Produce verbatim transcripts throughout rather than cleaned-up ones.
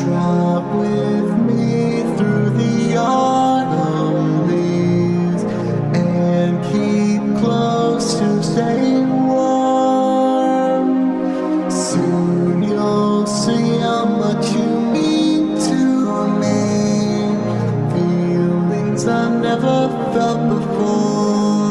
Drop with me through the autumn leaves and keep close to stay warm. Soon you'll see how much you mean to me. Feelings I've never felt before.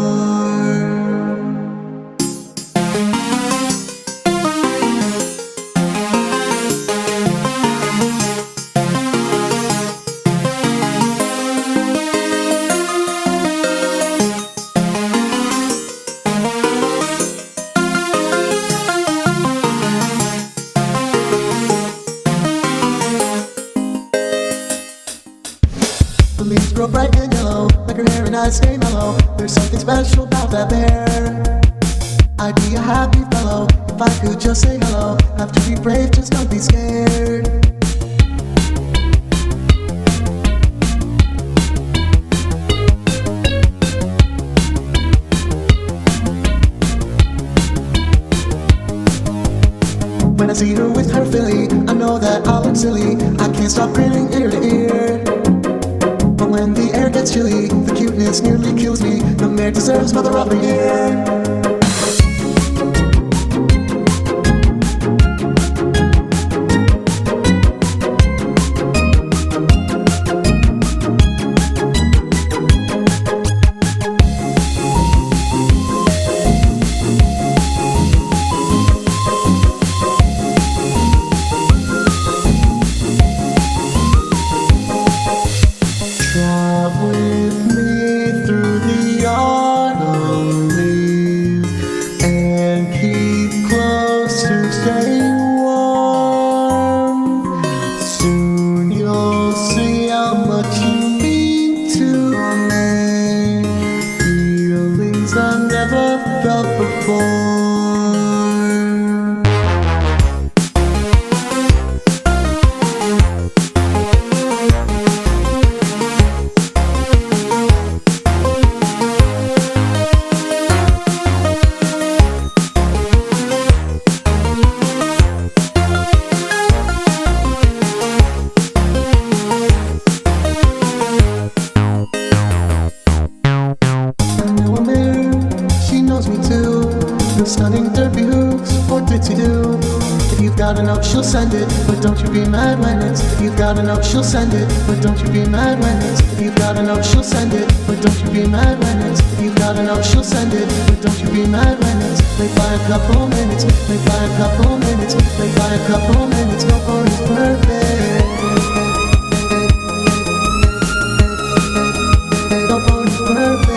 The leaves grow bright and yellow, like her hair and eyes stay mellow. There's something special about that bear. I'd be a happy fellow if I could just say hello. Have to be brave, just don't be scared. When I see her with her filly, I know that I'll look silly. I can't stop grinning ear to ear. But when the air gets chilly, the cuteness nearly kills me. The mare deserves Mother of the Year. Drop with me through the autumn leaves and keep close to stay warm. Soon you'll see how much you mean to me. Feelings I've never felt before. The stunning derby hooves, what did she do? If you've got a note, she'll send it, but don't you be mad when it's. If you've got a note, she'll send it, but don't you be mad when it's. If you've got a note, she'll send it, but don't you be mad when it's. If you've got a note, she'll send it, but don't you be mad when it's. Late by a couple minutes, late by a couple minutes, late by a couple minutes, no phone is perfect. No phone is perfect.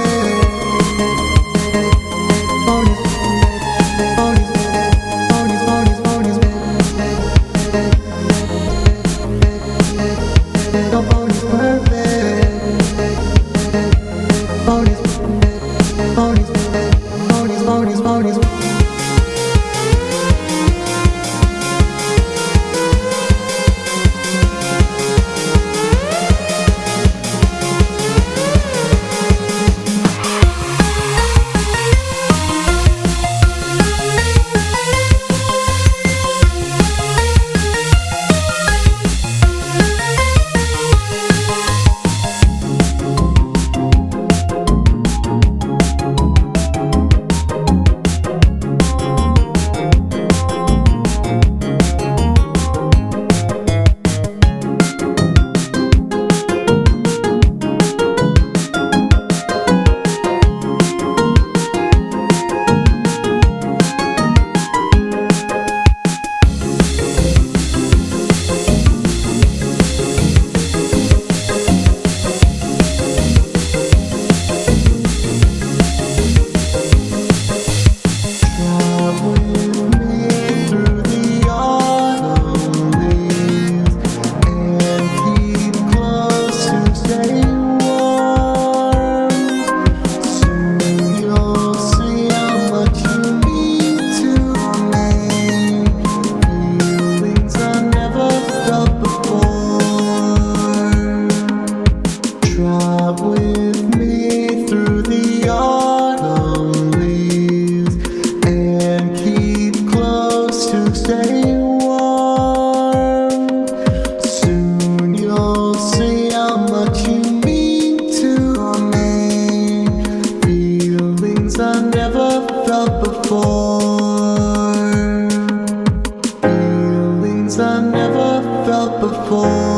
cold.